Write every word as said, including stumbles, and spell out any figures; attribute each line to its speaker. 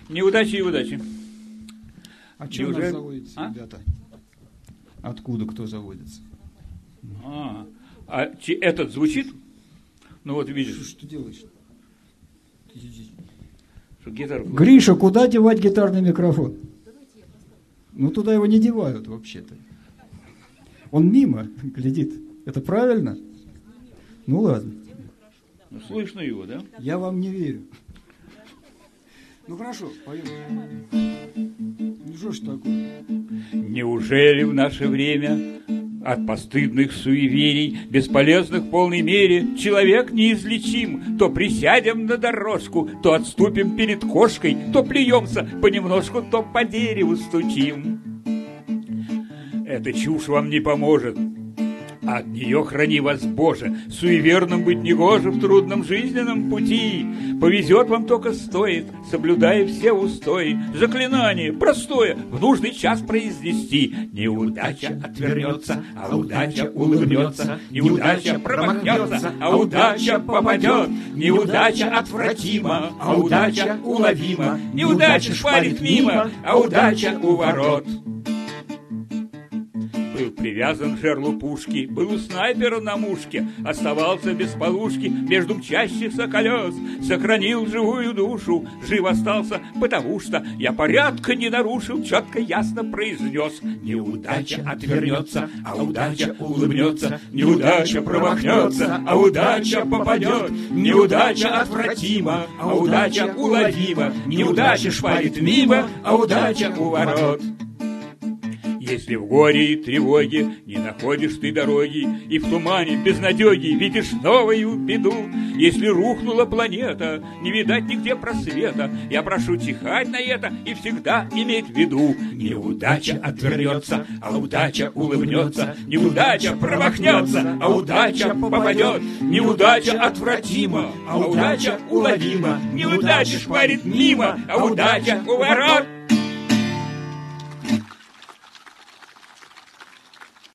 Speaker 1: Неудачи и удачи.
Speaker 2: А чем
Speaker 1: Неужели...
Speaker 2: нас заводится,
Speaker 1: а?
Speaker 2: ребята? Откуда кто заводится?
Speaker 1: А, а че, этот звучит? Ну вот видишь.
Speaker 2: Что, что делаешь?
Speaker 1: Что гитару...
Speaker 2: Гриша, куда девать гитарный микрофон? Ну, туда его не девают вообще-то. Он мимо глядит. Это правильно? Ну, ладно.
Speaker 1: Ну, слышно его, да?
Speaker 2: Я вам не верю. Ну, хорошо, поем. Ну, что ж такое?
Speaker 1: Неужели в наше время от постыдных суеверий, бесполезных в полной мере, человек неизлечим? То присядем на дорожку, то отступим перед кошкой, то плюемся понемножку, то по дереву стучим. Эта чушь вам не поможет. От нее храни вас, Боже, суеверным быть негоже в трудном жизненном пути. Повезет вам только стоит, соблюдая все устои. Заклинание простое в нужный час произнести. Неудача отвернется, а удача улыбнется. Неудача промахнется, а удача попадет. Неудача отвратима, а удача уловима. Неудача шпарит мимо, а удача у ворот. Был привязан к жерлу пушки, был у снайпера на мушке, оставался без полушки между мчащихся колес, сохранил живую душу, жив остался, потому что я порядка не нарушил, четко ясно произнес. Неудача отвернется, а удача улыбнется, неудача промахнется, а удача попадет, неудача отвратима, а удача уловима, неудача шпарит мимо, а удача у ворот. Если в горе и тревоге не находишь ты дороги, и в тумане безнадеги видишь новую беду, если рухнула планета, не видать нигде просвета, я прошу чихать на это и всегда иметь в виду. Неудача отвернется, а удача улыбнется, неудача промахнется, а удача попадет, неудача отвратима, а удача уловима, неудача шпарит мимо, а удача у ворот.